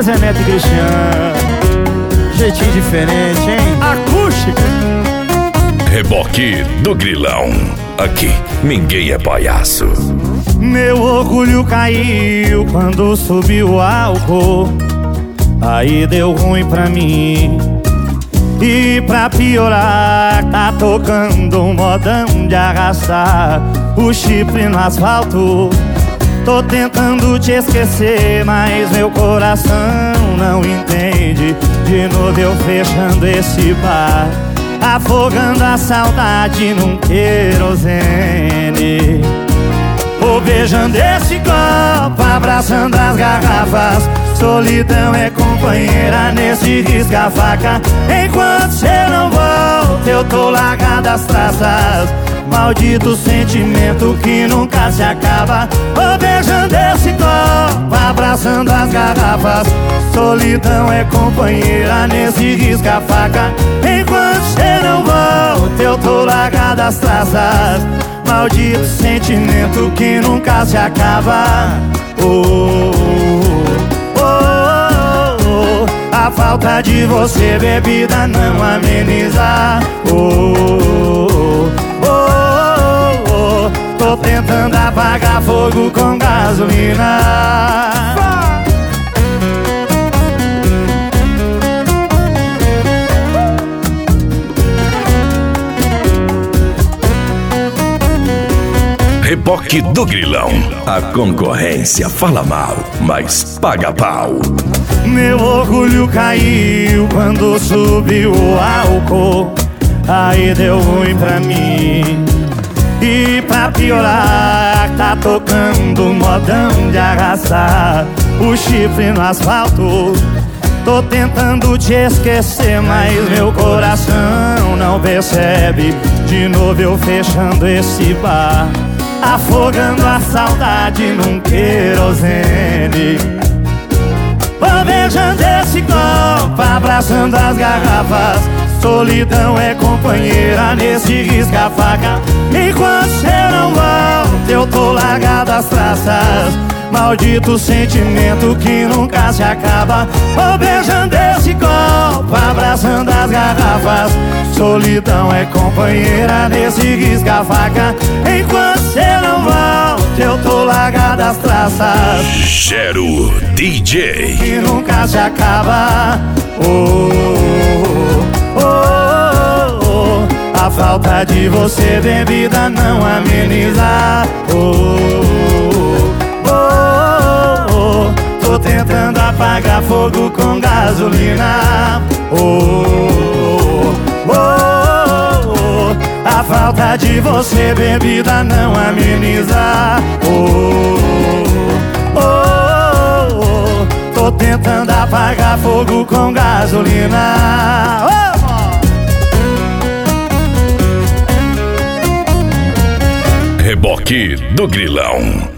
Zé Neto e Cristiano. Jeitinho diferente, hein? Acústica. Reboque do Grilão. Aqui, ninguém é palhaço. Meu orgulho caiu quando subiu o álcool. Aí deu ruim pra mim. E pra piorar, tá tocando um modão de arrastar o chifre no asfalto. Tô tentando te esquecer, mas meu coração não entende. De novo eu fechando esse bar, afogando a saudade num querosene. Vou beijando esse copo, abraçando as garrafas. Solidão é companheira nesse risca-faca. Enquanto cê não volta, eu tô largado as traças. Maldito sentimento que nunca se acaba. Vou beijando esse copo, abraçando as garrafas. Solidão é companheira nesse risca-faca. Enquanto cê não volta, eu tô largado as traças. Maldito sentimento que nunca se acaba. A falta de você, bebida, não ameniza. Tô tentando apagar fogo com gasolina. Reboque do Grilão. A concorrência fala mal, mas paga pau. Meu orgulho caiu quando subiu o álcool. Aí deu ruim pra mim. E pra piorar, tá tocando um modão de arrastar o chifre no asfalto. Tô tentando te esquecer, mas meu coração não percebe. De novo eu fechando esse bar, afogando a saudade num querosene. Vou beijando esse copo, abraçando as garrafas. Solidão é companheira nesse risca-faca. Enquanto cê não volta, eu tô largado as traças. Maldito sentimento que nunca se acaba. Vou beijando esse copo, abraçando as garrafas. Solidão é companheira nesse risca-faca. Enquanto cê não volta, eu tô largado as traças. Gero DJ. Que nunca se acaba. A falta de você, bebida, não ameniza. Tô tentando apagar fogo com gasolina. A falta de você, bebida, não ameniza. Tô tentando apagar fogo com gasolina. Reboque do Grilão.